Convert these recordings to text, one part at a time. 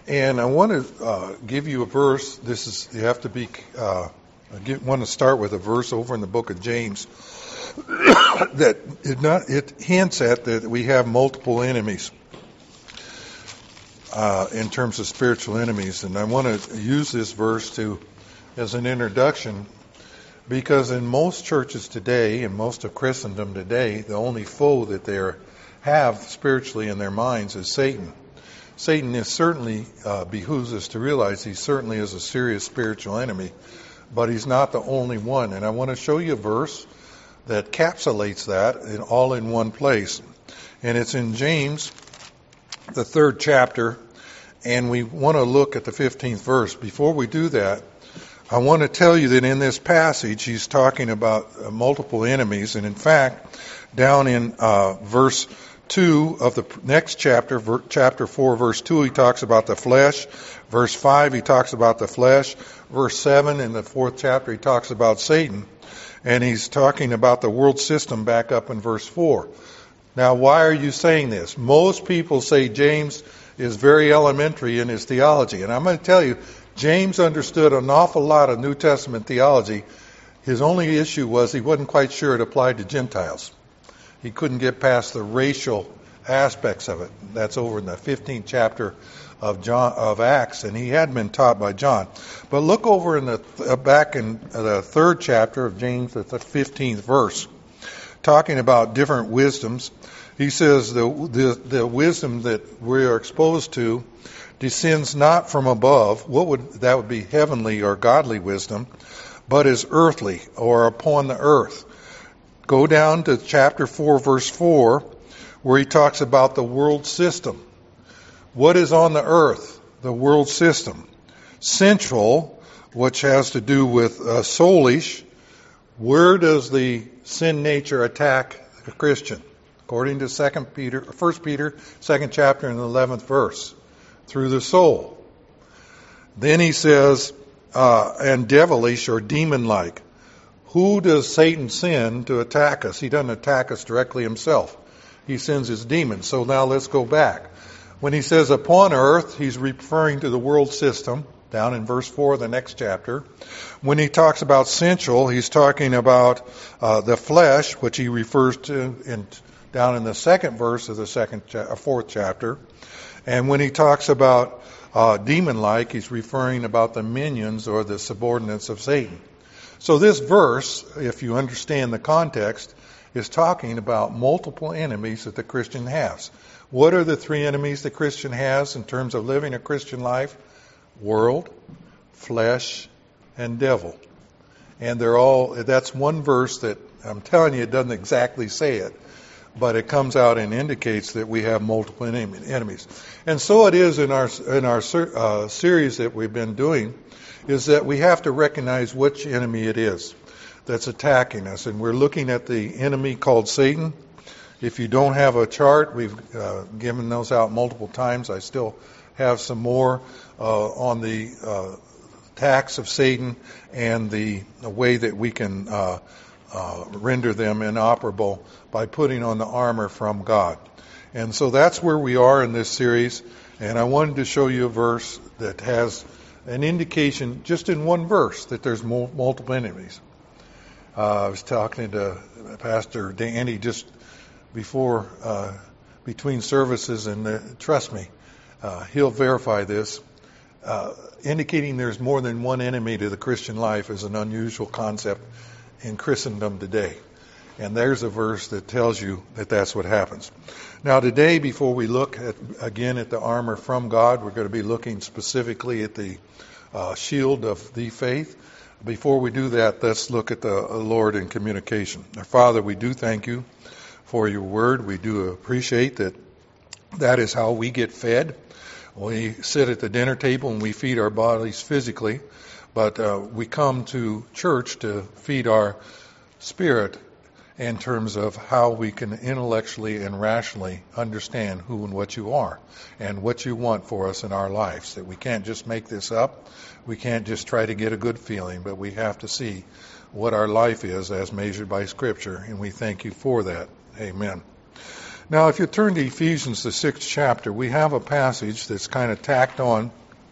And I want to give you a verse. You have to be. Want to start with a verse over in the book of James that it hints at that we have multiple enemies in terms of spiritual enemies. And I want to use this verse as an introduction, because in most churches today, and most of Christendom today, the only foe that they have spiritually in their minds is Satan. Satan is certainly, behooves us to realize he certainly is a serious spiritual enemy, but he's not the only one. And I want to show you a verse that encapsulates that all in one place. And it's in James, the 3rd chapter, and we want to look at the 15th verse. Before we do that, I want to tell you that in this passage, he's talking about multiple enemies. And in fact, down in verse 2 of the next chapter, chapter 4, verse 2, he talks about the flesh. Verse 5, he talks about the flesh. Verse 7, in the 4th chapter, he talks about Satan. And he's talking about the world system back up in verse 4. Now, why are you saying this? Most people say James is very elementary in his theology. And I'm going to tell you, James understood an awful lot of New Testament theology. His only issue was he wasn't quite sure it applied to Gentiles. He couldn't get past the racial aspects of it. That's over in the 15th chapter of Acts, and he had been taught by John. But look over in back in the 3rd chapter of James, at the 15th verse, talking about different wisdoms. He says the wisdom that we are exposed to descends not from above. That would be heavenly or godly wisdom, but is earthly or upon the earth. Go down to chapter 4, verse 4, where he talks about the world system. What is on the earth? The world system. Sensual, which has to do with soulish. Where does the sin nature attack a Christian? According to 1 Peter, 2nd chapter and the 11th verse. Through the soul. Then he says, and devilish or demon-like. Who does Satan send to attack us? He doesn't attack us directly himself. He sends his demons. So now let's go back. When he says upon earth, he's referring to the world system, down in verse 4 of the next chapter. When he talks about sensual, he's talking about the flesh, which he refers to down in the 2nd verse of the 4th chapter. And when he talks about demon-like, he's referring about the minions or the subordinates of Satan. So this verse, if you understand the context, is talking about multiple enemies that the Christian has. What are the 3 enemies the Christian has in terms of living a Christian life? World, flesh, and devil. And that's one verse that I'm telling you, it doesn't exactly say it, but it comes out and indicates that we have multiple enemies. And so it is in our series that we've been doing, is that we have to recognize which enemy it is that's attacking us. And we're looking at the enemy called Satan. If you don't have a chart, we've given those out multiple times. I still have some more on the attacks of Satan and the way that we can render them inoperable by putting on the armor from God. And so that's where we are in this series. And I wanted to show you a verse that has an indication, just in one verse, that there's multiple enemies. I was talking to Pastor Danny just before, between services, and trust me, he'll verify this. Indicating there's more than one enemy to the Christian life is an unusual concept in Christendom today. And there's a verse that tells you that that's what happens. Now today, before we look again at the armor from God, we're going to be looking specifically at the shield of the faith. Before we do that, let's look at the Lord in communication. Our Father, we do thank you for your word. We do appreciate that is how we get fed. We sit at the dinner table and we feed our bodies physically, but we come to church to feed our spirit in terms of how we can intellectually and rationally understand who and what you are and what you want for us in our lives. That we can't just make this up. We can't just try to get a good feeling, but we have to see what our life is as measured by Scripture, and we thank you for that. Amen. Now, if you turn to Ephesians, the 6th chapter, we have a passage that's kind of tacked on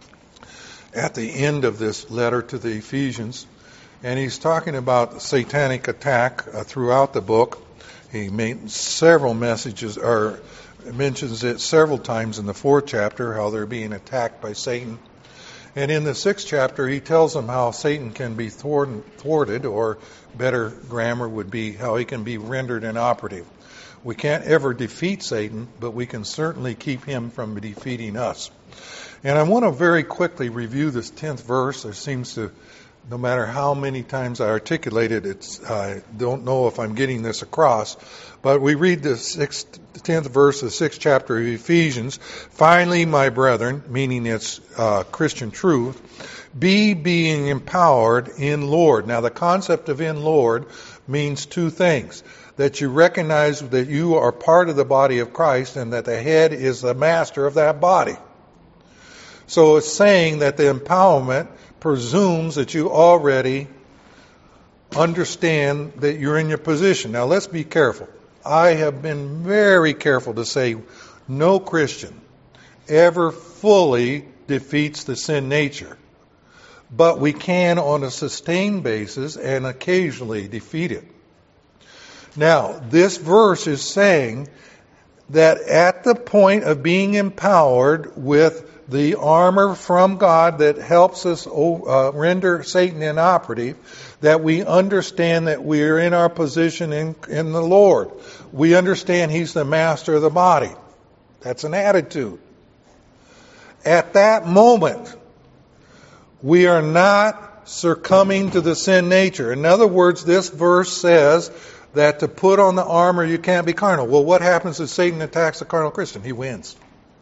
at the end of this letter to the Ephesians. And he's talking about satanic attack throughout the book. He made several messages, or mentions it several times in the 4th chapter, how they're being attacked by Satan. And in the 6th chapter, he tells them how Satan can be thwarted, or better grammar would be how he can be rendered inoperative. We can't ever defeat Satan, but we can certainly keep him from defeating us. And I want to very quickly review this 10th verse. There seems to, no matter how many times I articulate it, I don't know if I'm getting this across. But we read the 10th verse of the 6th chapter of Ephesians. Finally, my brethren, meaning it's Christian truth, being empowered in Lord. Now, the concept of in Lord means two things. That you recognize that you are part of the body of Christ and that the head is the master of that body. So it's saying that the empowerment presumes that you already understand that you're in your position. Now let's be careful. I have been very careful to say no Christian ever fully defeats the sin nature. But we can on a sustained basis and occasionally defeat it. Now, this verse is saying that at the point of being empowered with the armor from God that helps us render Satan inoperative, that we understand that we are in our position in the Lord. We understand He's the master of the body. That's an attitude. At that moment, we are not succumbing to the sin nature. In other words, this verse says that to put on the armor, you can't be carnal. Well, what happens if Satan attacks a carnal Christian? He wins.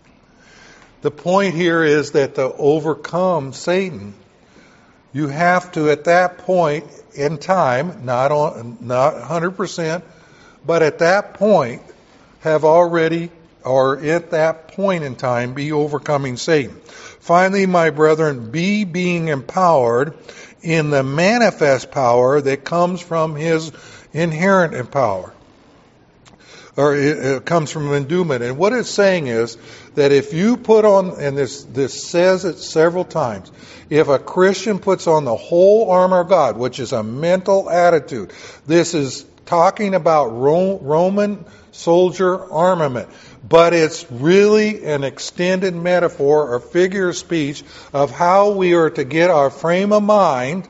The point here is that to overcome Satan, you have to, at that point in time, not 100%, but at that point, have already, or at that point in time, be overcoming Satan. Finally, my brethren, being empowered in the manifest power that comes from His inherent power, or it comes from endowment. And what it's saying is that if you put on, and this says it several times, if a Christian puts on the whole armor of God, which is a mental attitude, this is talking about Roman soldier armament, but it's really an extended metaphor or figure of speech of how we are to get our frame of mind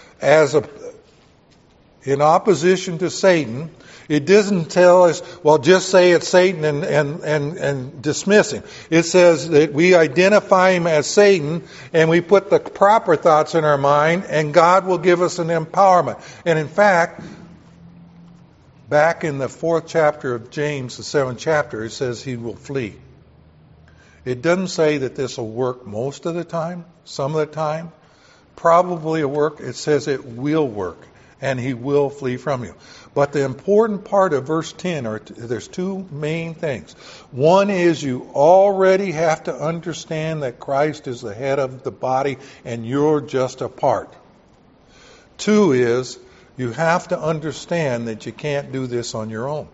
in opposition to Satan. It doesn't tell us, well, just say it's Satan and dismiss him. It says that we identify him as Satan and we put the proper thoughts in our mind and God will give us an empowerment. And in fact, back in the 4th chapter of James, the 7th chapter, it says he will flee. It doesn't say that this will work most of the time, some of the time. Probably a work. It says it will work and he will flee from you. But the important part of verse 10, there's two main things. One is you already have to understand that Christ is the head of the body and you're just a part. Two is you have to understand that you can't do this on your own.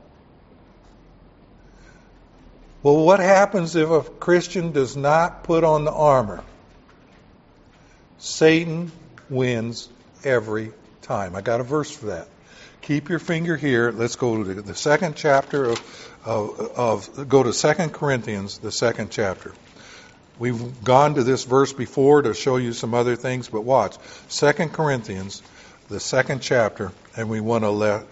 Well, what happens if a Christian does not put on the armor? Satan wins every time. I got a verse for that. Keep your finger here. Let's go to the 2nd chapter go to 2 Corinthians, the 2nd chapter. We've gone to this verse before to show you some other things, but watch. 2 Corinthians, the 2nd chapter, and we want to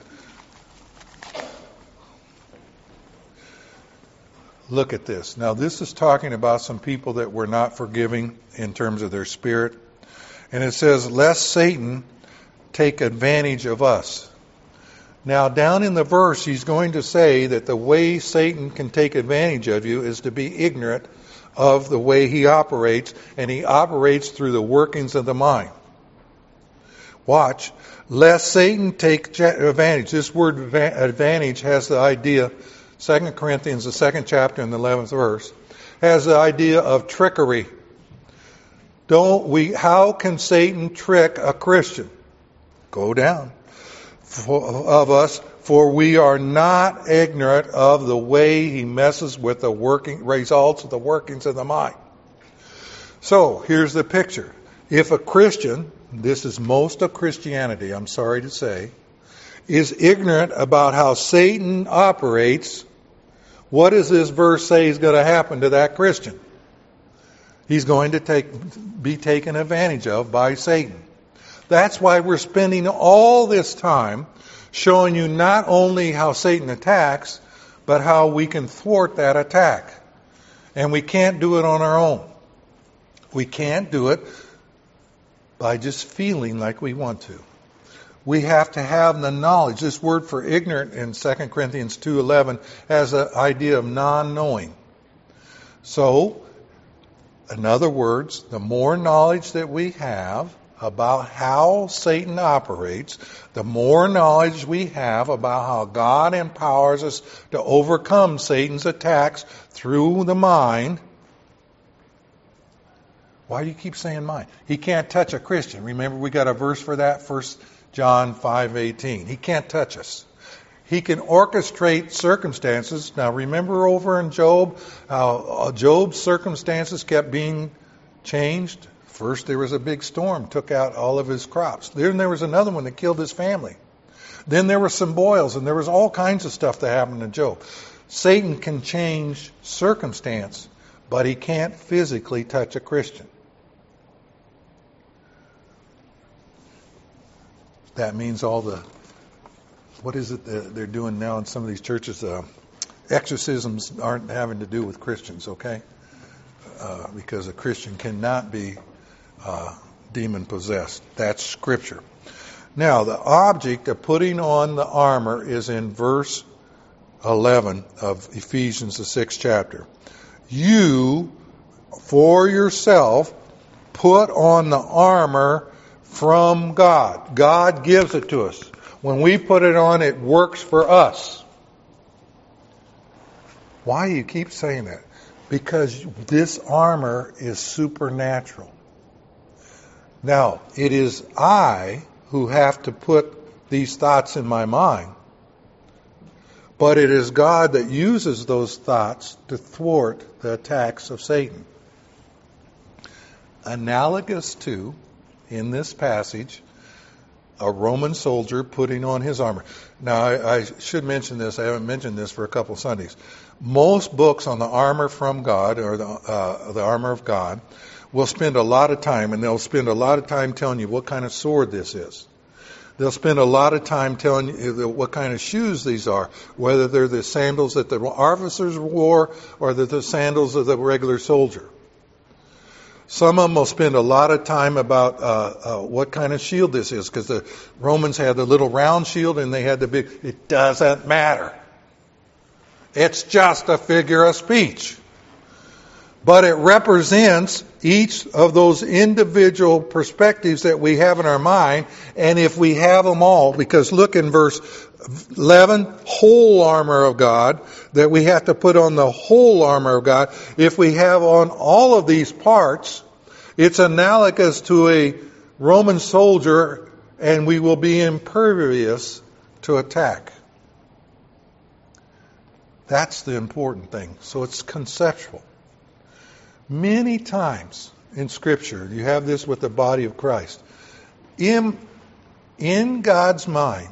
look at this. Now, this is talking about some people that were not forgiving in terms of their spirit. And it says, lest Satan take advantage of us. Now, down in the verse, he's going to say that the way Satan can take advantage of you is to be ignorant of the way he operates, and he operates through the workings of the mind. Watch. Lest Satan take advantage. This word advantage has the idea, 2 Corinthians, the 2nd chapter and the 11th verse, has the idea of trickery. How can Satan trick a Christian? Go down. Of us, For we are not ignorant of the way he messes with the working results of the workings of the mind. So, here's the picture. If a Christian, this is most of Christianity, I'm sorry to say, is ignorant about how Satan operates, what does this verse say is going to happen to that Christian? He's going to be taken advantage of by Satan. That's why we're spending all this time showing you not only how Satan attacks, but how we can thwart that attack. And we can't do it on our own. We can't do it by just feeling like we want to. We have to have the knowledge. This word for ignorant in 2 Corinthians 2:11 has the idea of non-knowing. So, in other words, the more knowledge that we have about how Satan operates, the more knowledge we have about how God empowers us to overcome Satan's attacks through the mind. Why do you keep saying mind? He can't touch a Christian. Remember, we got a verse for that, 1 John 5:18. He can't touch us. He can orchestrate circumstances. Now, remember over in Job, how Job's circumstances kept being changed? First, there was a big storm, took out all of his crops. Then there was another one that killed his family. Then there were some boils, and there was all kinds of stuff that happened to Job. Satan can change circumstance, but he can't physically touch a Christian. That means all the, what is it that they're doing now in some of these churches? Exorcisms aren't having to do with Christians, okay? Because a Christian cannot be demon possessed. That's Scripture. Now, the object of putting on the armor is in verse 11 of Ephesians, the 6th chapter. You, for yourself, put on the armor from God. God gives it to us. When we put it on, it works for us. Why do you keep saying that? Because this armor is supernatural. Now, it is I who have to put these thoughts in my mind, but it is God that uses those thoughts to thwart the attacks of Satan. Analogous to, in this passage, a Roman soldier putting on his armor. Now, I should mention this. I haven't mentioned this for a couple Sundays. Most books on the armor from God, or the armor of God, will spend a lot of time, and they'll spend a lot of time telling you what kind of sword this is. They'll spend a lot of time telling you what kind of shoes these are, whether they're the sandals that the officers wore or they're the sandals of the regular soldier. Some of them will spend a lot of time about what kind of shield this is, because the Romans had the little round shield and they had the big. It doesn't matter. It's just a figure of speech. But it represents each of those individual perspectives that we have in our mind. And if we have them all, because look in verse 11, whole armor of God, that we have to put on the whole armor of God. If we have on all of these parts, it's analogous to a Roman soldier, and we will be impervious to attack. That's the important thing. So it's conceptual. Many times in Scripture, you have this with the body of Christ. In God's mind,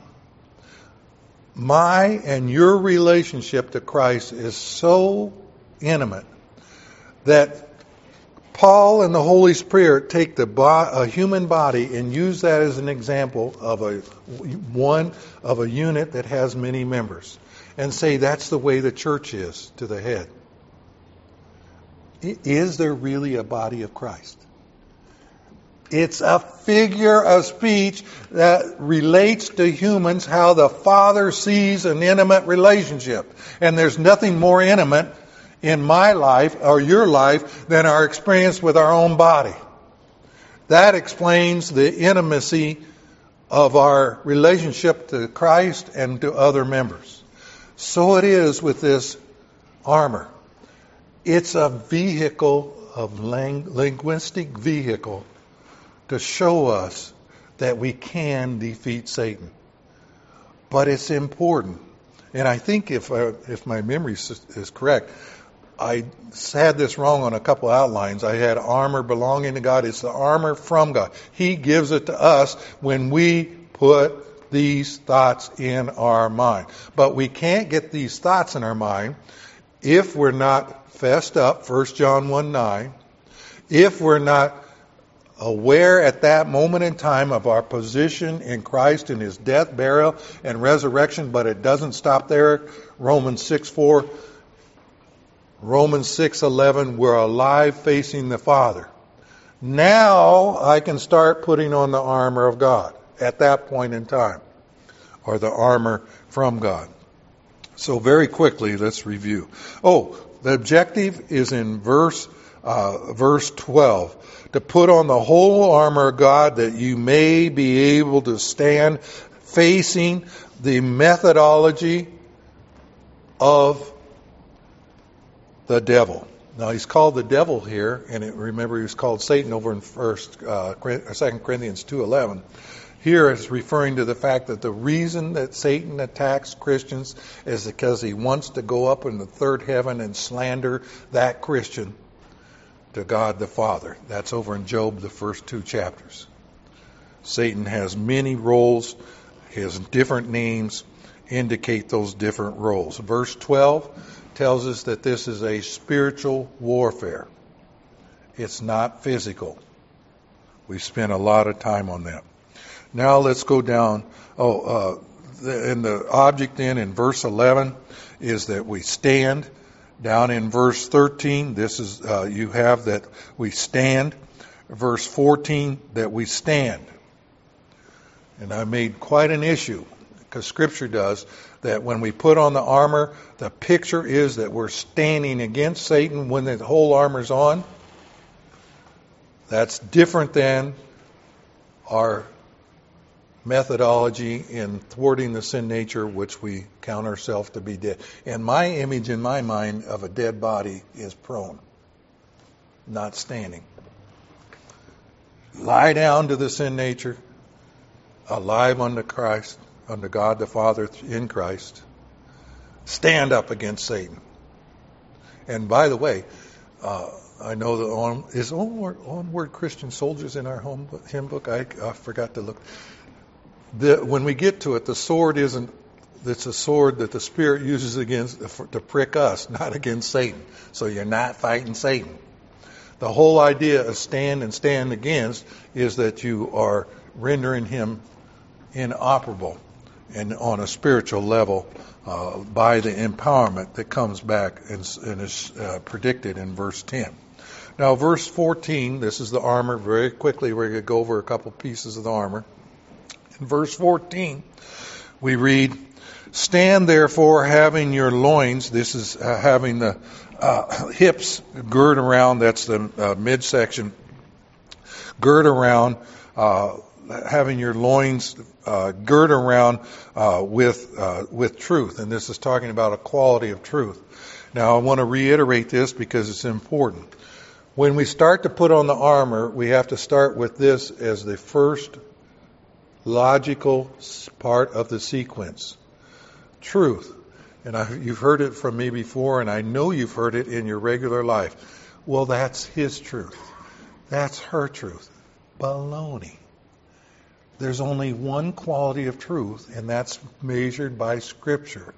my and your relationship to Christ is so intimate that Paul and the Holy Spirit take a human body and use that as an example of a unit that has many members, and say that's the way the church is to the head. Is there really a body of Christ? It's a figure of speech that relates to humans how the Father sees an intimate relationship. And there's nothing more intimate in my life or your life than our experience with our own body. That explains the intimacy of our relationship to Christ and to other members. So it is with this armor. It's a vehicle, of linguistic vehicle, to show us that we can defeat Satan. but it's important. And I think if my memory is correct, I had this wrong on a couple outlines. I had armor belonging to God. It's the armor from God. He gives it to us when we put these thoughts in our mind. But we can't get these thoughts in our mind if we're not fessed up, 1 John 1:9, if we're not aware at that moment in time of our position in Christ in His death, burial, and resurrection. But it doesn't stop there. Romans 6:4, Romans 6:11, we're alive facing the Father. Now I can start putting on the armor of God at that point in time, or the armor from God. So very quickly, let's review. The objective is in verse 12, to put on the whole armor of God that you may be able to stand facing the methodology of the devil. Now he's called the devil here, and remember he was called Satan over in 2 Corinthians 2:11. Here it's referring to the fact that the reason that Satan attacks Christians is because he wants to go up in the third heaven and slander that Christian to God the Father. That's over in Job, the first 2 chapters. Satan has many roles. His different names indicate those different roles. Verse 12 tells us that this is a spiritual warfare. It's not physical. We've spent a lot of time on that. Now let's go down. And the object then in verse 11 is that we stand. Down in verse 13, this is you have that we stand. Verse 14, that we stand. And I made quite an issue, because Scripture does, that when we put on the armor, the picture is that we're standing against Satan when the whole armor's on. That's different than our methodology in thwarting the sin nature, which we count ourselves to be dead. And my image in my mind of a dead body is prone, not standing. Lie down to the sin nature, alive unto Christ, unto God the Father in Christ. Stand up against Satan. And by the way, I know is Onward Christian Soldiers in our hymn book? I forgot to look. When we get to it, the sword it's a sword that the Spirit uses to prick us, not against Satan. So you're not fighting Satan. The whole idea of stand and stand against is that you are rendering him inoperable, and on a spiritual level by the empowerment that comes back and is predicted in verse 10. Now verse 14, this is the armor. Very quickly we're going to go over a couple pieces of the armor. In verse 14, we read, stand therefore having your loins, this is having the hips gird around, that's the midsection, gird around, having your loins gird around with truth. And this is talking about a quality of truth. Now I want to reiterate this because it's important. When we start to put on the armor, we have to start with this as the first logical part of the sequence. Truth. And you've heard it from me before, and I know you've heard it in your regular life. Well, that's his truth. That's her truth. Baloney. There's only one quality of truth, and that's measured by Scripture.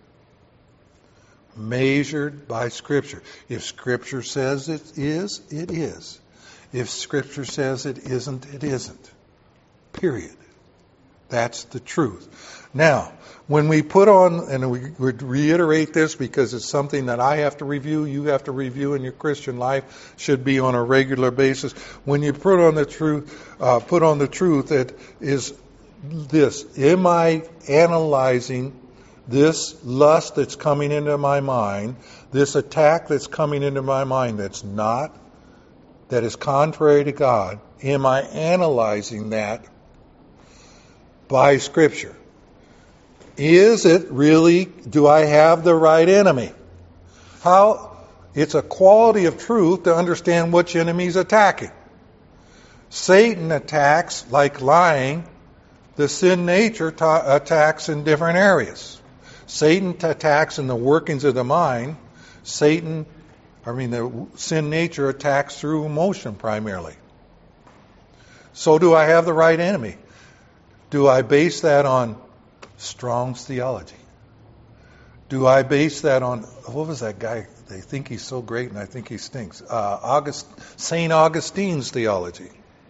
Measured by Scripture. If Scripture says it is, it is. If Scripture says it isn't, it isn't. Period. That's the truth. Now, when we put on, and we would reiterate this because it's something that I have to review, you have to review in your Christian life, should be on a regular basis. When you put on the truth, it is this: am I analyzing this lust that's coming into my mind, this attack that's coming into my mind that is contrary to God? Am I analyzing that by Scripture? Is it really, do I have the right enemy? It's a quality of truth to understand which enemy's attacking. Satan attacks, like lying, The sin nature attacks in different areas. Satan attacks in the workings of the mind. The sin nature attacks through emotion primarily. So do I have the right enemy? Do I base that on Strong's theology? Do I base that on, what was that guy? They think he's so great and I think he stinks. St. Augustine's theology.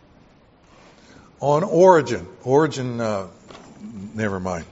On Origen. Never mind.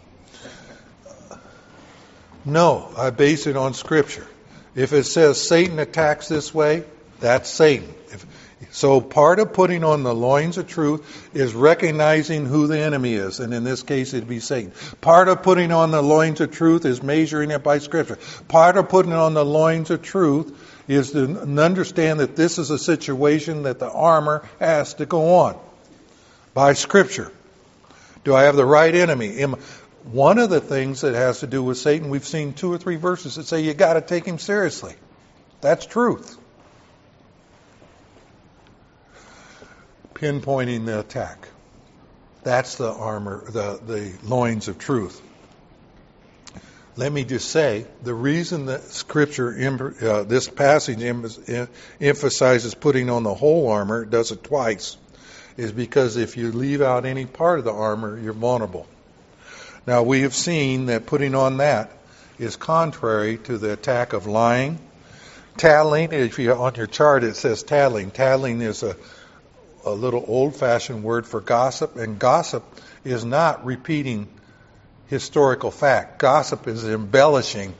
No, I base it on Scripture. If it says Satan attacks this way, that's Satan. So part of putting on the loins of truth is recognizing who the enemy is, and in this case it'd be Satan. Part of putting on the loins of truth is measuring it by Scripture. Part of putting on the loins of truth is to understand that this is a situation that the armor has to go on by Scripture. Do I have the right enemy? One of the things that has to do with Satan, we've seen 2 or 3 verses that say you got to take him seriously. That's truth. Pinpointing the attack. That's the armor, the loins of truth. Let me just say, the reason that Scripture, this passage emphasizes putting on the whole armor, does it twice, is because if you leave out any part of the armor, you're vulnerable. Now, we have seen that putting on that is contrary to the attack of lying. Tattling, on your chart it says tattling. Tattling is a little old-fashioned word for gossip, and gossip is not repeating historical fact. Gossip is embellishing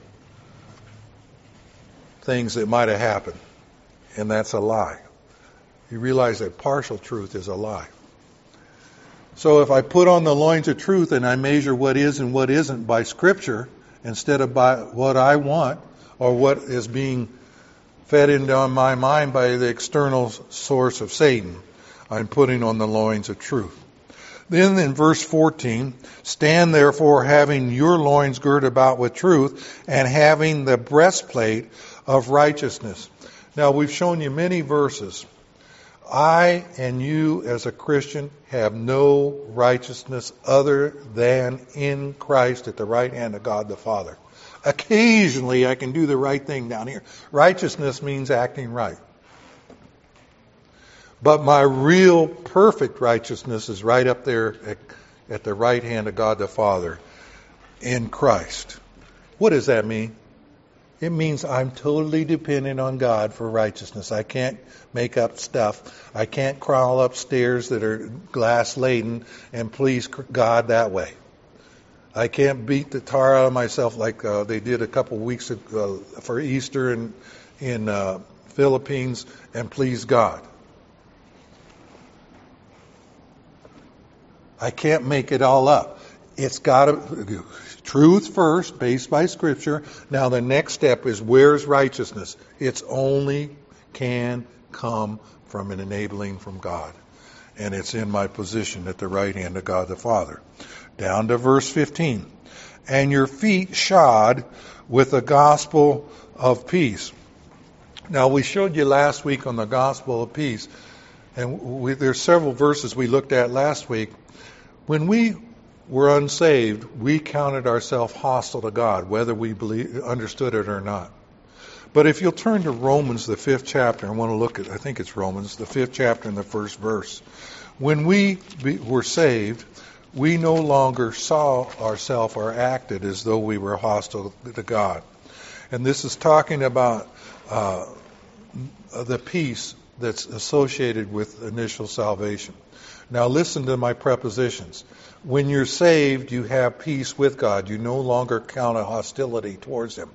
things that might have happened, and that's a lie. You realize that partial truth is a lie. So if I put on the loins of truth and I measure what is and what isn't by Scripture instead of by what I want or what is being fed into my mind by the external source of Satan, I'm putting on the loins of truth. Then in verse 14, stand therefore having your loins girded about with truth and having the breastplate of righteousness. Now we've shown you many verses. I and you as a Christian have no righteousness other than in Christ at the right hand of God the Father. Occasionally I can do the right thing down here. Righteousness means acting right. But my real perfect righteousness is right up there at the right hand of God the Father in Christ. What does that mean? It means I'm totally dependent on God for righteousness. I can't make up stuff. I can't crawl up stairs that are glass laden and please God that way. I can't beat the tar out of myself like they did a couple weeks ago for Easter in Philippines and please God. I can't make it all up. It's got to truth first, based by Scripture. Now the next step is where's righteousness? It's only can come from an enabling from God. And it's in my position at the right hand of God the Father. Down to verse 15. And your feet shod with the gospel of peace. Now we showed you last week on the gospel of peace. And there's several verses we looked at last week. When we were unsaved, we counted ourselves hostile to God, whether we understood it or not. But if you'll turn to Romans, the 5th chapter, I want to look at, I think it's Romans, the 5th chapter and the 1st verse. When we were saved, we no longer saw ourselves or acted as though we were hostile to God. And this is talking about the peace that's associated with initial salvation. Now listen to my prepositions. When you're saved, you have peace with God. You no longer count a hostility towards Him.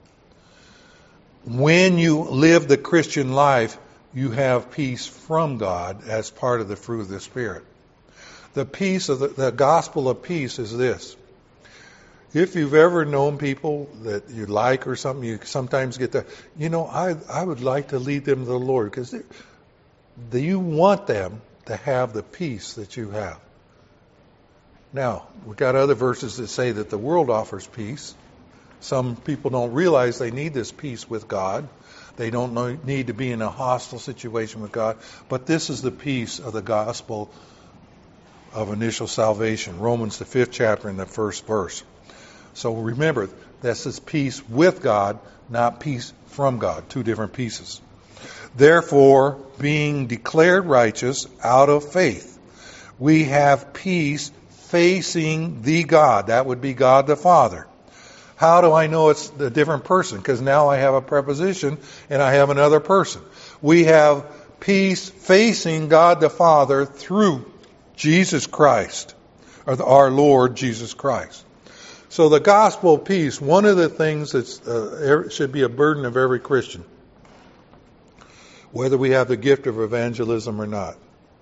When you live the Christian life, you have peace from God as part of the fruit of the Spirit. The peace of the gospel of peace is this. If you've ever known people that you like or something, you sometimes get I would like to lead them to the Lord because you want them to have the peace that you have. Now, we've got other verses that say that the world offers peace. Some people don't realize they need this peace with God. They don't need to be in a hostile situation with God. But this is the peace of the gospel of initial salvation. Romans, the 5th chapter, and the 1st verse. So remember, this is peace with God, not peace from God. Two different pieces. Therefore, being declared righteous out of faith, we have peace facing the God. That would be God the Father. How do I know it's a different person? Because now I have a preposition and I have another person. We have peace facing God the Father through Jesus Christ, or our Lord Jesus Christ. So the gospel of peace, one of the things that should be a burden of every Christian, whether we have the gift of evangelism or not,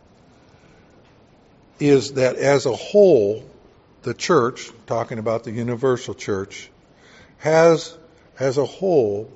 is that as a whole, the church, talking about the universal church, has as a whole,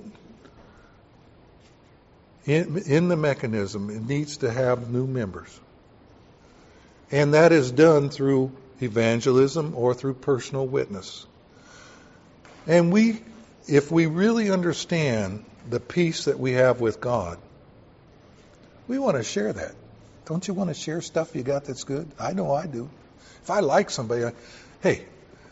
in the mechanism, it needs to have new members. And that is done through evangelism or through personal witness. And if we really understand the peace that we have with God, we want to share that. Don't you want to share stuff you got that's good? I know I do. If I like somebody, hey,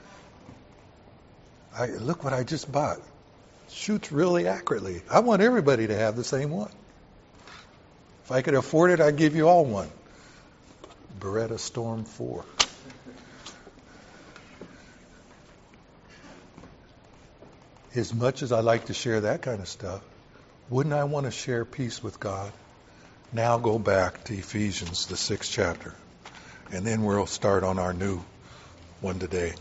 look what I just bought. Shoots really accurately. I want everybody to have the same one. If I could afford it, I'd give you all one. Beretta Storm 4. As much as I like to share that kind of stuff, wouldn't I want to share peace with God? Now go back to Ephesians, the 6th chapter. And then we'll start on our new one today.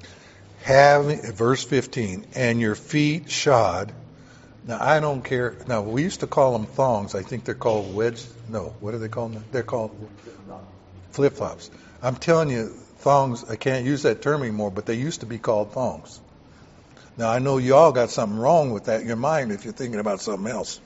Verse 15, and your feet shod. Now, I don't care. Now, we used to call them thongs. I think they're called what are they called? They're called flip-flops. I'm telling you, thongs, I can't use that term anymore, but they used to be called thongs. Now, I know you all got something wrong with that in your mind if you're thinking about something else.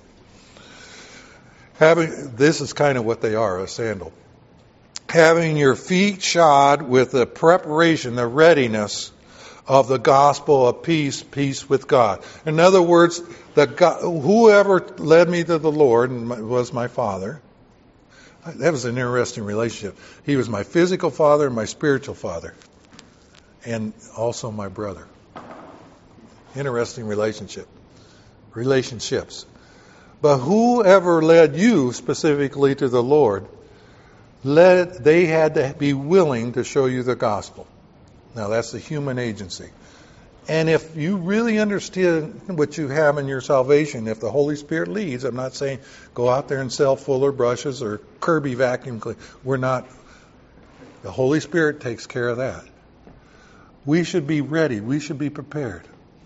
This is kind of what they are, a sandal. Having your feet shod with the preparation, the readiness of the gospel of peace, peace with God. In other words, whoever led me to the Lord was my father. That was an interesting relationship. He was my physical father and my spiritual father, and also my brother. Interesting relationships. But whoever led you specifically to the Lord, they had to be willing to show you the gospel. Now, that's the human agency. And if you really understand what you have in your salvation, if the Holy Spirit leads, I'm not saying go out there and sell Fuller brushes or Kirby vacuum cleaner. We're not. The Holy Spirit takes care of that. We should be ready. We should be prepared.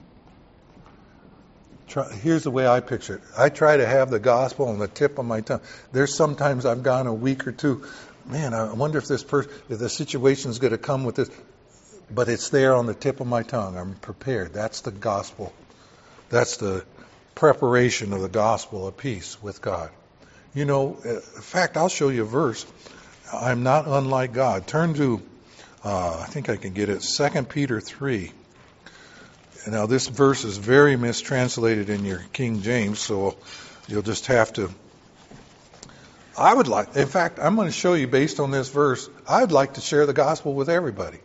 Here's the way I picture it. I try to have the gospel on the tip of my tongue. There's sometimes I've gone a week or two. Man, I wonder if if the situation's going to come with this. But it's there on the tip of my tongue. I'm prepared. That's the gospel. That's the preparation of the gospel of peace with God. You know, in fact, I'll show you a verse. I'm not unlike God. Turn to, I think I can get it, 2 Peter 3. Now, this verse is very mistranslated in your King James, so you'll just have to. In fact, I'm going to show you based on this verse, I'd like to share the gospel with everybody.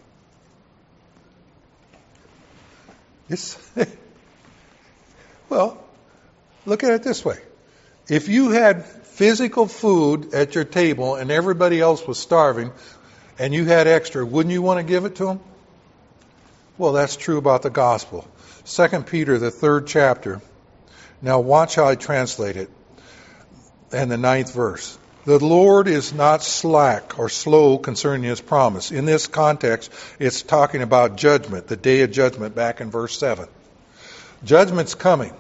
Well, look at it this way. If you had physical food at your table and everybody else was starving and you had extra, wouldn't you want to give it to them? Well, that's true about the gospel. 2 Peter, the 3rd chapter. Now watch how I translate it. And the 9th verse. The Lord is not slack or slow concerning His promise. In this context, it's talking about judgment, the day of judgment, back in verse 7. Judgment's coming.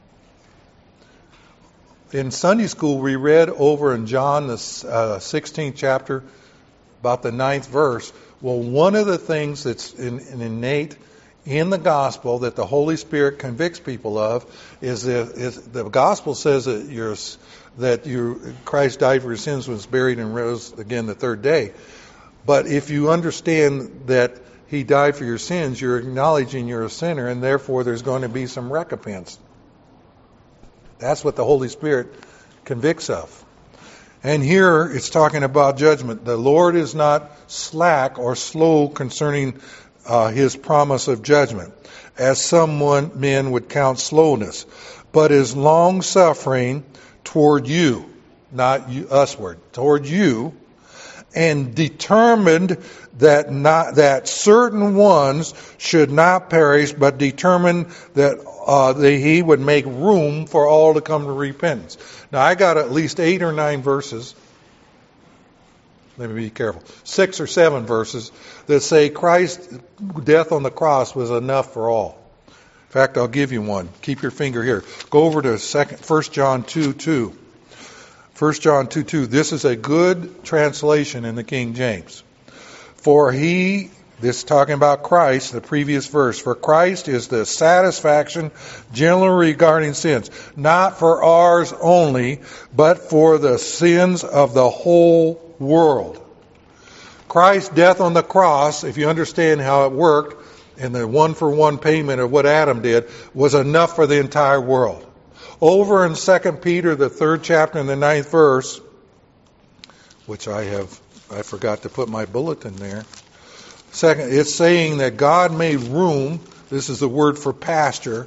In Sunday school, we read over in John, the 16th chapter, about the 9th verse. Well, one of the things that's innate in the gospel that the Holy Spirit convicts people of is the gospel says that Christ died for your sins, was buried, and rose again the third day. But if you understand that He died for your sins, you're acknowledging you're a sinner, and therefore there's going to be some recompense. That's what the Holy Spirit convicts of. And here it's talking about judgment. The Lord is not slack or slow concerning his promise of judgment, as some men would count slowness, but is long-suffering toward you, not you, usward, toward you, and determined that certain ones should not perish, but determined that he would make room for all to come to repentance. Now, I got at least 8 or 9 verses. Let me be careful. 6 or 7 verses that say Christ's death on the cross was enough for all. In fact, I'll give you one. Keep your finger here. Go over to 1 John 2:2. 1 John 2:2. This is a good translation in the King James. For this is talking about Christ, the previous verse. For Christ is the satisfaction generally regarding sins, not for ours only, but for the sins of the whole world. Christ's death on the cross, if you understand how it worked, and the one-for-one payment of what Adam did, was enough for the entire world. Over in 2 Peter, the 3rd chapter and the 9th verse, which I forgot to put my bulletin there. It's saying that God made room. This is the word for pasture.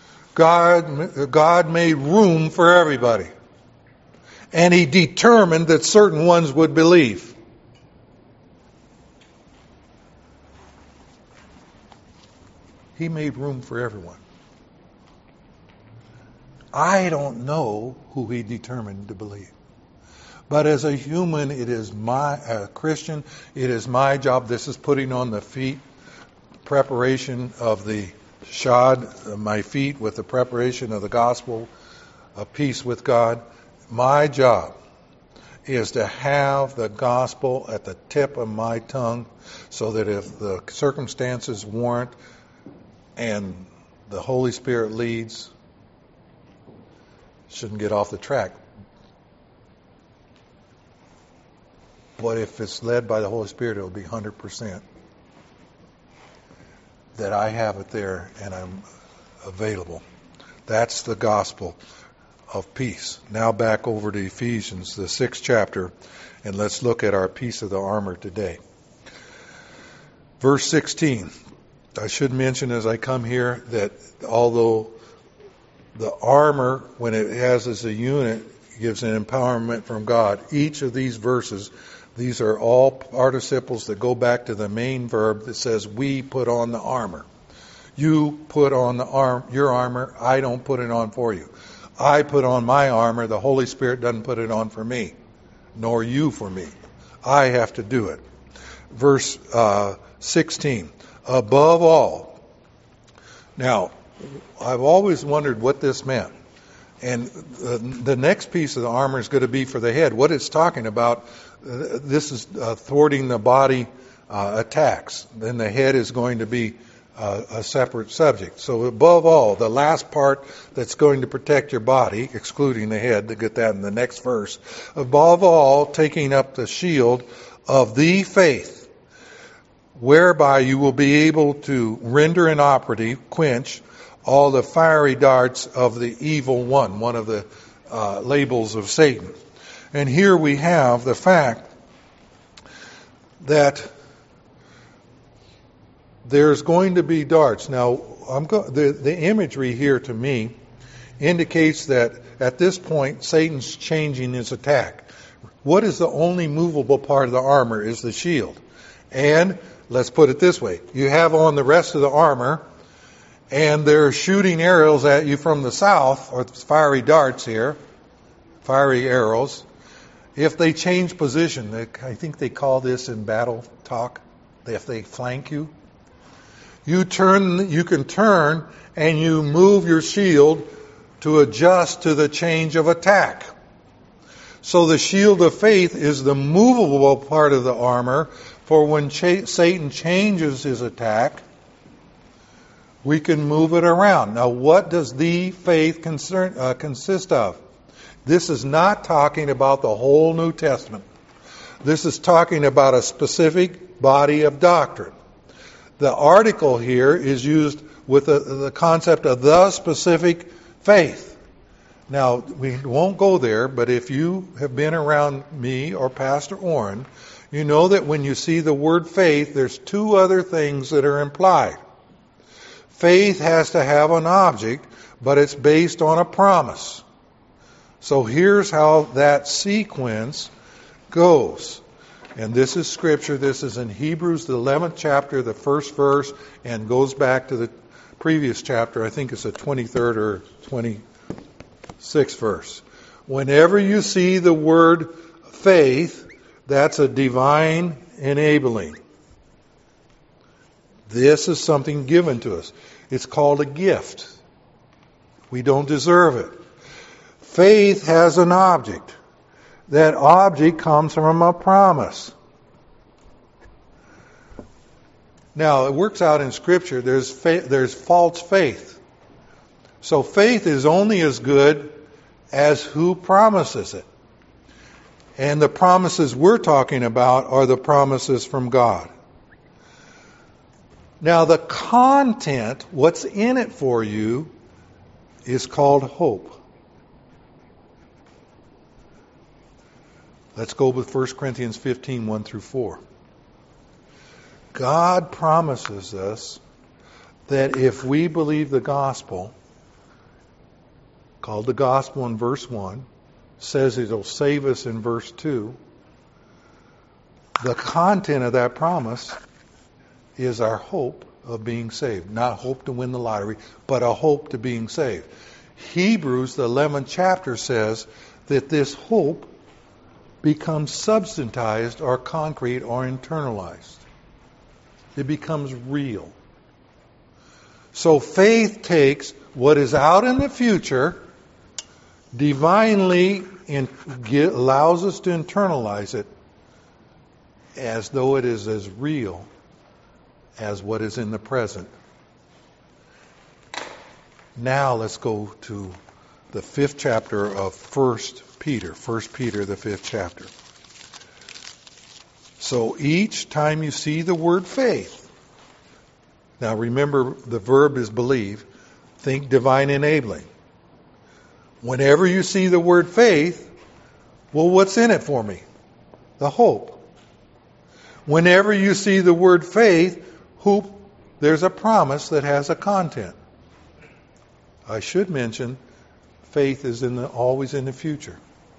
God made room for everybody. And He determined that certain ones would believe. He made room for everyone. I don't know who He determined to believe. But as a human, a Christian, it is my job. This is putting on the feet, preparation of the shod, my feet with the preparation of the gospel of peace with God. My job is to have the gospel at the tip of my tongue so that if the circumstances warrant and the Holy Spirit leads, shouldn't get off the track. But if it's led by the Holy Spirit, it'll be 100% that I have it there and I'm available. That's the gospel of peace. Now back over to Ephesians, the 6th chapter, and let's look at our piece of the armor today. Verse 16. I should mention as I come here that although the armor, when it has as a unit, gives an empowerment from God, each of these verses, these are all participles that go back to the main verb that says, we put on the armor. You put on your armor. I don't put it on for you. I put on my armor. The Holy Spirit doesn't put it on for me, nor you for me. I have to do it. Verse 16. Above all. Now, I've always wondered what this meant. And the next piece of the armor is going to be for the head. What it's talking about, this is thwarting the body attacks. Then the head is going to be a separate subject. So above all, the last part that's going to protect your body, excluding the head, to get that in the next verse. Above all, taking up the shield of the faith, whereby you will be able to render inoperative, quench, all the fiery darts of the evil one of the labels of Satan. And here we have the fact that there's going to be darts. Now, the imagery here to me indicates that at this point, Satan's changing his attack. What is the only movable part of the armor is the shield. And let's put it this way. You have on the rest of the armor, and they're shooting arrows at you from the south, or fiery darts here, fiery arrows. If they change position, I think they call this in battle talk, if they flank you, you can turn and you move your shield to adjust to the change of attack. So the shield of faith is the movable part of the armor, for when Satan changes his attack, we can move it around. Now, what does the faith consist of? This is not talking about the whole New Testament. This is talking about a specific body of doctrine. The article here is used with the concept of the specific faith. Now, we won't go there, but if you have been around me or Pastor Orrin, you know that when you see the word faith, there's two other things that are implied. Faith has to have an object, but it's based on a promise. So here's how that sequence goes. And this is Scripture. This is in Hebrews, the 11th chapter, the first verse, and goes back to the previous chapter. I think it's the 23rd or 26th verse. Whenever you see the word faith, that's a divine enabling. This is something given to us. It's called a gift. We don't deserve it. Faith has an object. That object comes from a promise. Now, it works out in Scripture. There's false faith. So faith is only as good as who promises it. And the promises we're talking about are the promises from God. Now, the content, what's in it for you, is called hope. Let's go with 1 Corinthians 15, 1 through 4. God promises us that if we believe the gospel, called the gospel in verse 1, says it'll save us in verse 2, the content of that promise is our hope of being saved. Not hope to win the lottery, but a hope to being saved. Hebrews, the 11th chapter, says that this hope becomes substantized or concrete or internalized. It becomes real. So faith takes what is out in the future, divinely allows us to internalize it as though it is as real as what is in the present. Now let's go to the 5th chapter of 1 Peter. 1 Peter, the 5th chapter. So each time you see the word faith, now remember the verb is believe, think divine enabling. Whenever you see the word faith, well, what's in it for me? The hope. Whenever you see the word faith, there's a promise that has a content. I should mention, faith is always in the future.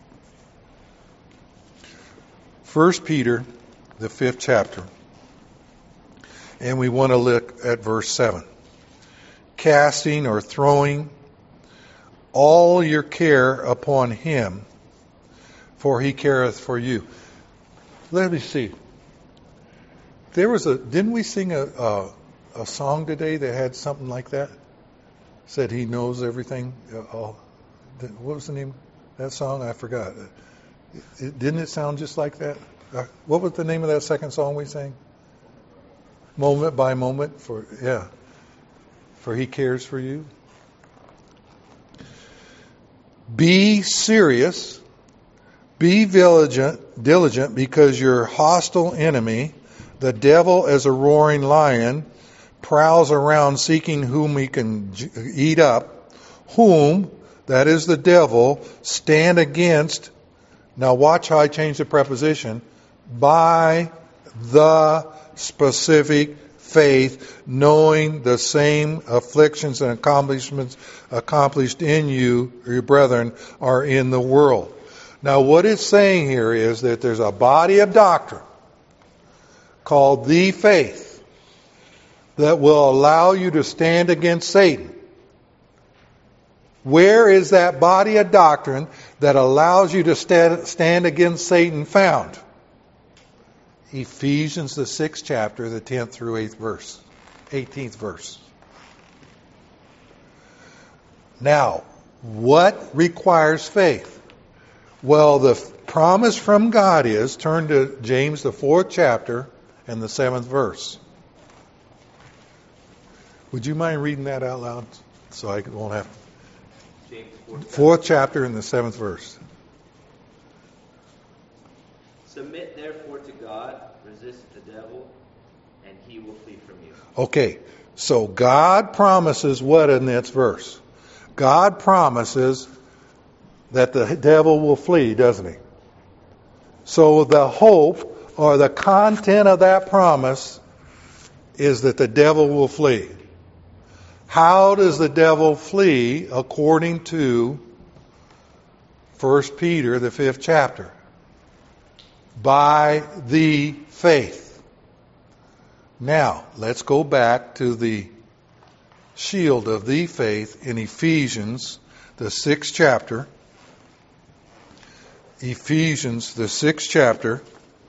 1 Peter, the 5th chapter. And we want to look at verse 7. Casting or throwing all your care upon him, for he careth for you. Let me see. Didn't we sing a song today that had something like that? Said he knows everything. What was the name of that song? I forgot. Didn't it sound just like that? What was the name of that second song we sang? Moment by moment. For he cares for you. Be serious. Be diligent, because your hostile enemy, the devil as a roaring lion, prowls around seeking whom he can eat up. Whom, that is the devil, stand against. Now watch how I change the preposition. By the specific faith, knowing the same afflictions and accomplishments accomplished in you, your brethren, are in the world. Now what it's saying here is that there's a body of doctrine called the faith that will allow you to stand against Satan. Where is that body of doctrine that allows you to stand against Satan found? Ephesians, the 6th chapter, the 10th through 18th verse. Now, what requires faith? Well, the promise from God is, turn to James, the 4th chapter, and the 7th verse. Would you mind reading that out loud so I won't have to? James 4th chapter and the 7th verse. Submit therefore to God, resist the devil, and he will flee from you. Okay, so God promises what in this verse? God promises that the devil will flee, doesn't he? So the hope or the content of that promise is that the devil will flee. How does the devil flee according to 1 Peter, the 5th chapter? By the faith. Now, let's go back to the shield of the faith in Ephesians, the 6th chapter. Ephesians, the 6th chapter.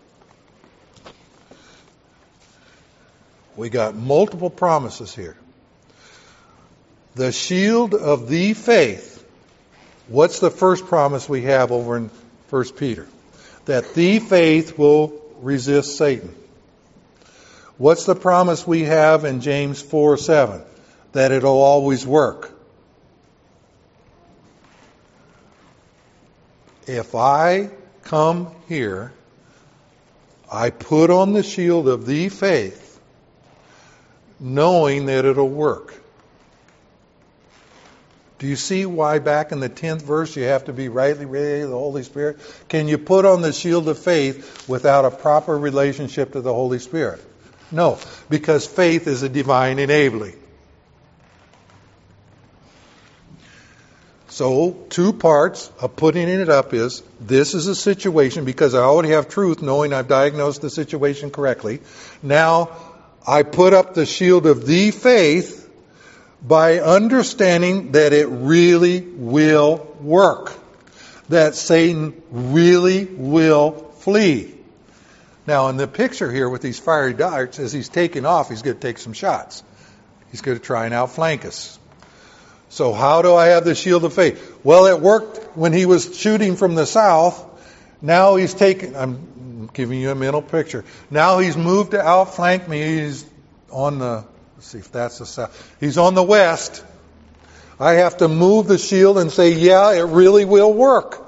We got multiple promises here. The shield of the faith. What's the first promise we have over in 1 Peter? That the faith will resist Satan. What's the promise we have in James 4:7? That it'll always work. If I come here, I put on the shield of the faith, knowing that it'll work. Do you see why back in the 10th verse you have to be rightly related to the Holy Spirit? Can you put on the shield of faith without a proper relationship to the Holy Spirit? No, because faith is a divine enabling. So, 2 parts of putting it up is, this is a situation, because I already have truth, knowing I've diagnosed the situation correctly. Now, I put up the shield of the faith by understanding that it really will work. That Satan really will flee. Now, in the picture here with these fiery darts, as he's taking off, he's going to take some shots. He's going to try and outflank us. So how do I have the shield of faith? Well, it worked when he was shooting from the south. Now he's taking, I'm giving you a mental picture. Now he's moved to outflank me. He's on the, let's see if that's the south. He's on the west. I have to move the shield and say, yeah, it really will work.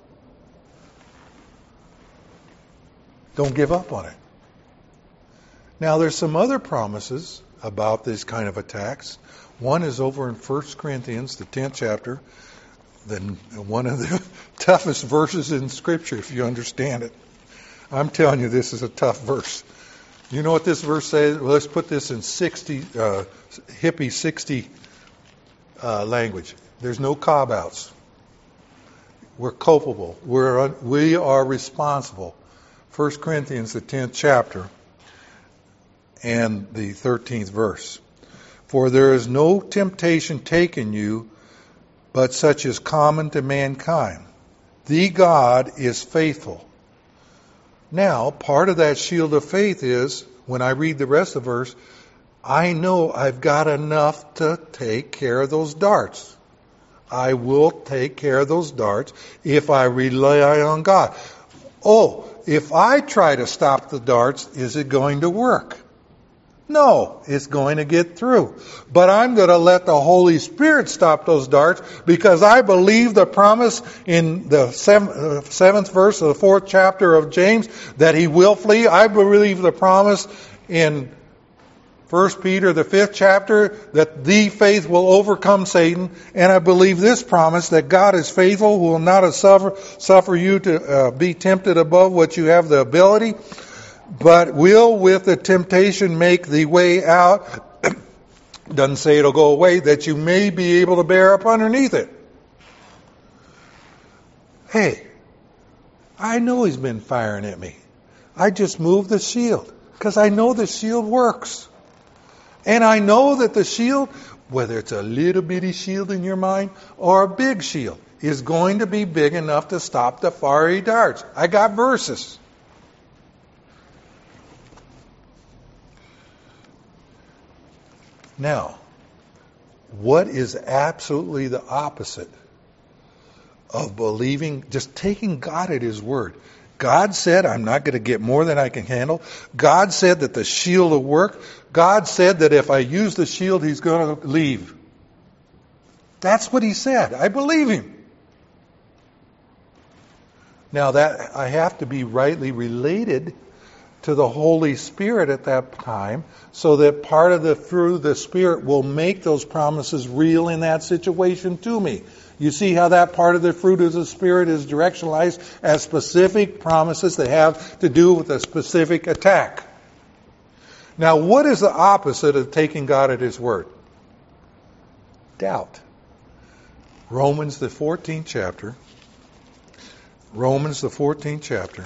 Don't give up on it. Now, there's some other promises about these kind of attacks. One is over in 1 Corinthians, the 10th chapter, one of the toughest verses in Scripture, if you understand it. I'm telling you, this is a tough verse. You know what this verse says? Well, let's put this in hippie 60 language. There's no cop-outs. We're culpable. We are responsible. 1 Corinthians, the 10th chapter, and the 13th verse. For there is no temptation taken you, but such is common to mankind. The God is faithful. Now, part of that shield of faith is, when I read the rest of the verse, I know I've got enough to take care of those darts. I will take care of those darts if I rely on God. Oh, if I try to stop the darts, is it going to work? No, it's going to get through. But I'm going to let the Holy Spirit stop those darts because I believe the promise in the 7th verse of the 4th chapter of James that he will flee. I believe the promise in 1 Peter, the 5th chapter, that the faith will overcome Satan. And I believe this promise that God is faithful, who will not suffer you to be tempted above what you have the ability, but will with the temptation make the way out. Doesn't say it'll go away, that you may be able to bear up underneath it. Hey, I know he's been firing at me. I just moved the shield because I know the shield works. And I know that the shield, whether it's a little bitty shield in your mind or a big shield, is going to be big enough to stop the fiery darts. I got verses. Now, what is absolutely the opposite of believing, just taking God at His word? God said, I'm not going to get more than I can handle. God said that the shield will work. God said that if I use the shield, He's going to leave. That's what He said. I believe Him. Now that I have to be rightly related to the Holy Spirit at that time, so that part of the fruit of the Spirit will make those promises real in that situation to me. You see how that part of the fruit of the Spirit is directionalized as specific promises that have to do with a specific attack. Now, what is the opposite of taking God at His word? Doubt. Romans, the 14th chapter. Romans, the 14th chapter.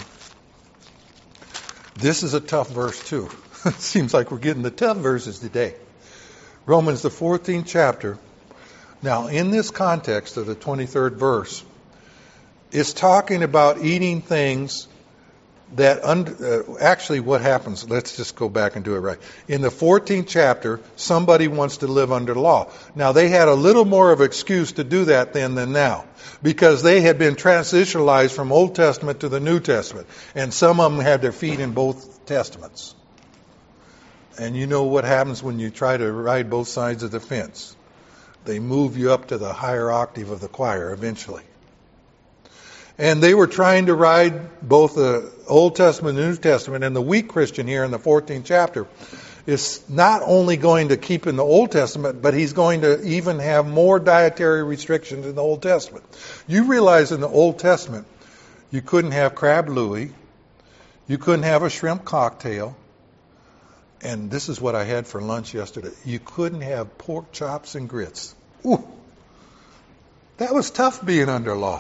This is a tough verse, too. It seems like we're getting the tough verses today. Romans, the 14th chapter. Now, in this context of the 23rd verse, it's talking about eating things that actually what happens, let's just go back and do it right. In the 14th chapter, somebody wants to live under law. Now, they had a little more of an excuse to do that then than now, because they had been transitionalized from Old Testament to the New Testament, and some of them had their feet in both Testaments. And you know what happens when you try to ride both sides of the fence. They move you up to the higher octave of the choir eventually. And they were trying to ride both the Old Testament and New Testament, and the weak Christian here in the 14th chapter is not only going to keep in the Old Testament, but he's going to even have more dietary restrictions in the Old Testament. You realize in the Old Testament, you couldn't have crab louie, you couldn't have a shrimp cocktail, and this is what I had for lunch yesterday. You couldn't have pork chops and grits. Ooh, that was tough being under law.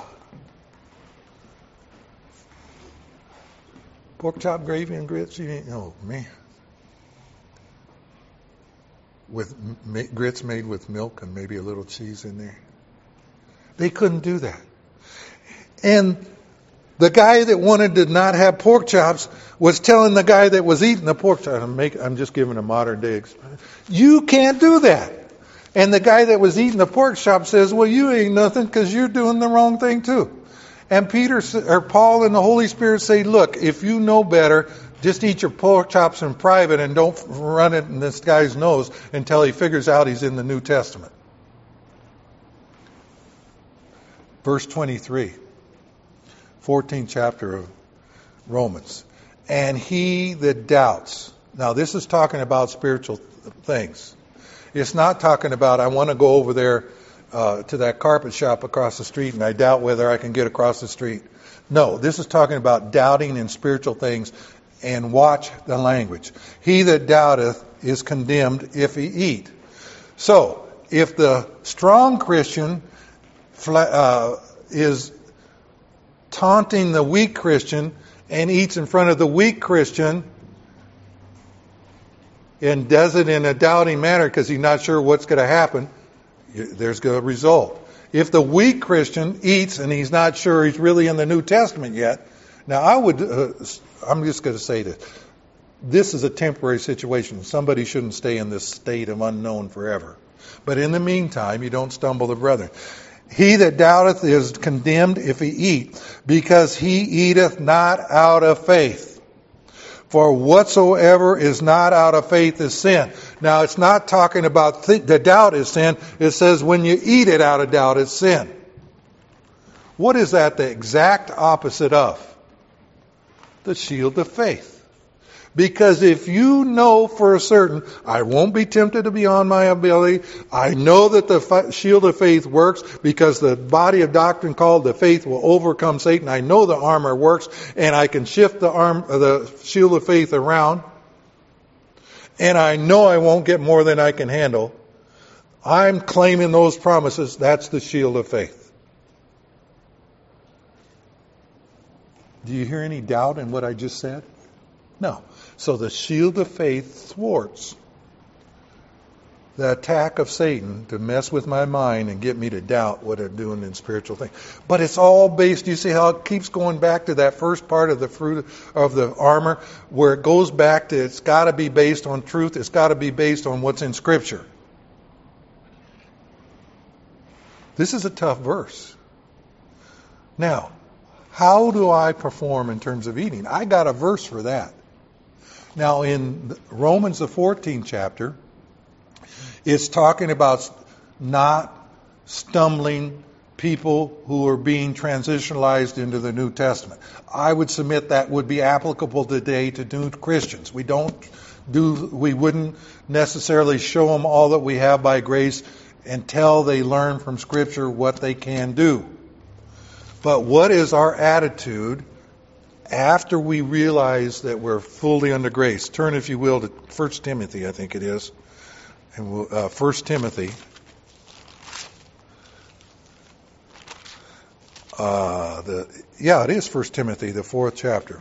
Pork chop gravy and grits, oh man. With grits made with milk and maybe a little cheese in there. They couldn't do that. And the guy that wanted to not have pork chops was telling the guy that was eating the pork chops, I'm just giving a modern day experience, you can't do that. And the guy that was eating the pork chop says, well, you ain't nothing because you're doing the wrong thing too. And Paul and the Holy Spirit say, look, if you know better, just eat your pork chops in private and don't run it in this guy's nose until he figures out he's in the New Testament. Verse 23, 14th chapter of Romans. And he that doubts. Now this is talking about spiritual things. It's not talking about, I want to go over there to that carpet shop across the street and I doubt whether I can get across the street. No, this is talking about doubting in spiritual things, and watch the language. He that doubteth is condemned if he eat. So, if the strong Christian is taunting the weak Christian and eats in front of the weak Christian and does it in a doubting manner because he's not sure what's going to happen, there's a result. If the weak Christian eats and he's not sure he's really in the New Testament yet, now I'm just going to say this. This is a temporary situation. Somebody shouldn't stay in this state of unknown forever. But in the meantime, you don't stumble the brethren. He that doubteth is condemned if he eat, because he eateth not out of faith. For whatsoever is not out of faith is sin. Now, it's not talking about the doubt is sin. It says when you eat it out of doubt, it's sin. What is that the exact opposite of? The shield of faith. Because if you know for a certain, I won't be tempted to beyond my ability. I know that the shield of faith works because the body of doctrine called the faith will overcome Satan. I know the armor works and I can shift the shield of faith around. And I know I won't get more than I can handle. I'm claiming those promises. That's the shield of faith. Do you hear any doubt in what I just said? No. So the shield of faith thwarts the attack of Satan to mess with my mind and get me to doubt what I'm doing in spiritual things. But it's all based, you see how it keeps going back to that first part of the fruit of the armor, where it goes back to it's got to be based on truth, it's got to be based on what's in Scripture. This is a tough verse. Now, how do I perform in terms of eating? I got a verse for that. Now, in Romans, the 14th chapter, it's talking about not stumbling people who are being transitionalized into the New Testament. I would submit that would be applicable today to new Christians. We wouldn't necessarily show them all that we have by grace until they learn from Scripture what they can do. But what is our attitude after we realize that we're fully under grace? Turn, if you will, to 1 Timothy, I think it is. And 1 Timothy. It is 1 Timothy, the 4th chapter.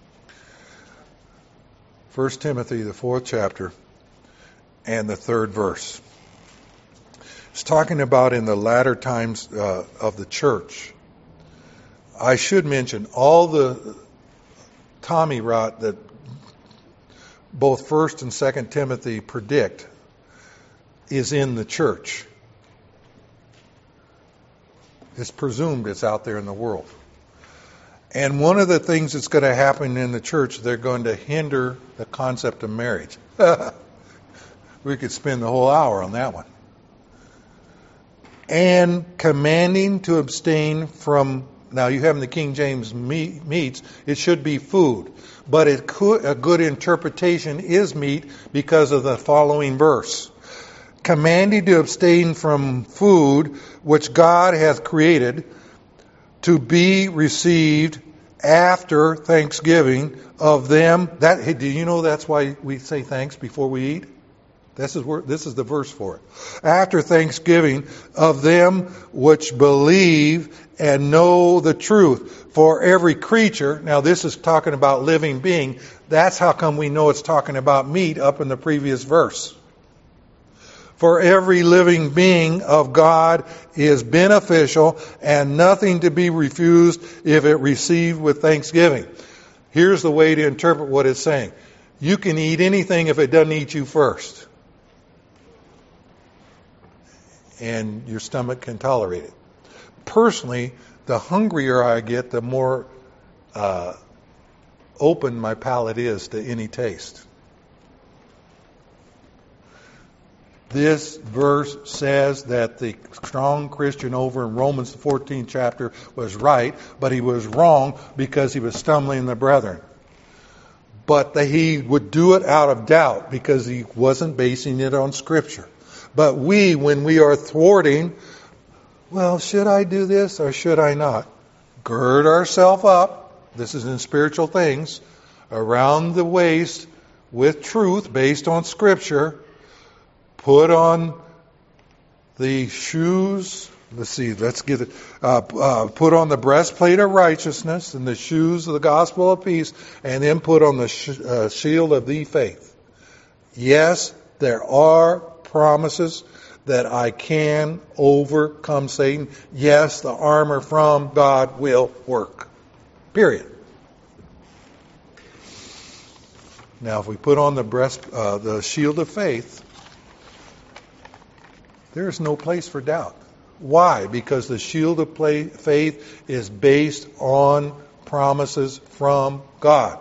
1 Timothy, the 4th chapter, and the 3rd verse. It's talking about in the latter times of the church. I should mention all the Tommy rot that both 1st and 2nd Timothy predict is in the church. It's presumed it's out there in the world. And one of the things that's going to happen in the church, they're going to hinder the concept of marriage. We could spend the whole hour on that one. And commanding to abstain from, now you have in the King James meats, it should be food. But a good interpretation is meat because of the following verse. Commanding to abstain from food which God hath created to be received after thanksgiving of them. Do you know that's why we say thanks before we eat? This is the verse for it. After thanksgiving of them which believe and know the truth. For every creature, now this is talking about living being. That's how come we know it's talking about meat up in the previous verse. For every living being of God is beneficial and nothing to be refused if it received with thanksgiving. Here's the way to interpret what it's saying. You can eat anything if it doesn't eat you first. And your stomach can tolerate it. Personally, the hungrier I get, the more open my palate is to any taste. This verse says that the strong Christian over in Romans the 14th chapter was right, but he was wrong because he was stumbling the brethren. But that he would do it out of doubt because he wasn't basing it on Scripture. But when we are thwarting, well, should I do this or should I not? Gird ourselves up, this is in spiritual things, around the waist with truth based on Scripture. Put on the shoes. Let's get it. Put on the breastplate of righteousness and the shoes of the gospel of peace, and then put on the shield of the faith. Yes, there are promises that I can overcome Satan. Yes, the armor from God will work. Period. Now, if we put on the shield of faith, there is no place for doubt. Why? Because the shield of faith is based on promises from God.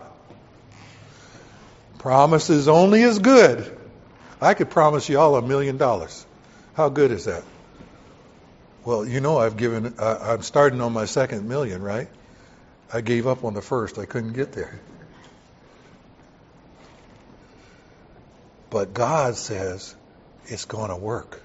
Promises only as good. I could promise you all $1 million. How good is that? Well, you know I'm starting on my second million, right? I gave up on the first. I couldn't get there. But God says it's going to work.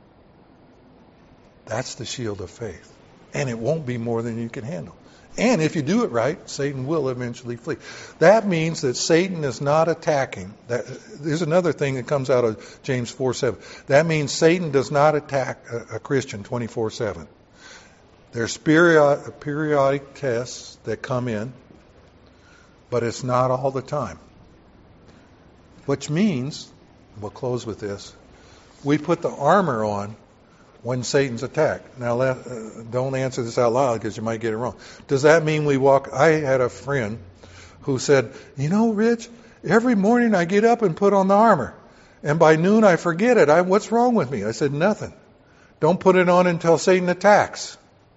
That's the shield of faith. And it won't be more than you can handle. And if you do it right, Satan will eventually flee. That means that Satan is not attacking. There's another thing that comes out of James 4:7. That means Satan does not attack a Christian 24/7. There's periodic tests that come in, but it's not all the time. Which means, we'll close with this, we put the armor on when Satan's attacked. Now, don't answer this out loud because you might get it wrong. Does that mean we walk? I had a friend who said, Rich, every morning I get up and put on the armor, and by noon I forget it. What's wrong with me? I said, nothing. Don't put it on until Satan attacks.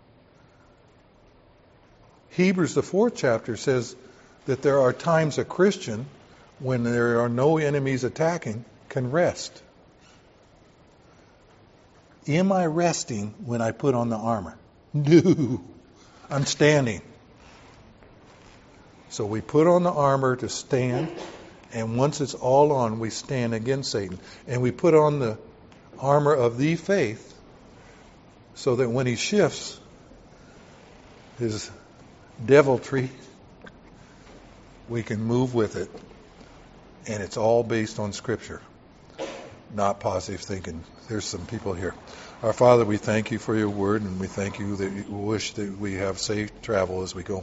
Hebrews, the 4th chapter, says that there are times a Christian, when there are no enemies attacking, can rest. Am I resting when I put on the armor? No, I'm standing. So we put on the armor to stand, and once it's all on, we stand against Satan. And we put on the armor of the faith so that when he shifts his deviltry, we can move with it. And it's all based on Scripture, not positive thinking. There's some people here. Our Father, we thank you for your word, and we thank you that you wish that we have safe travel as we go home.